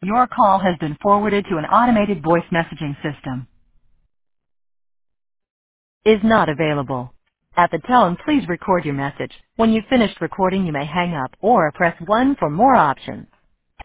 Your call has been forwarded to an automated voice messaging system. Is not available. At the tone, please record your message. When you've finished recording, you may hang up or press 1 for more options.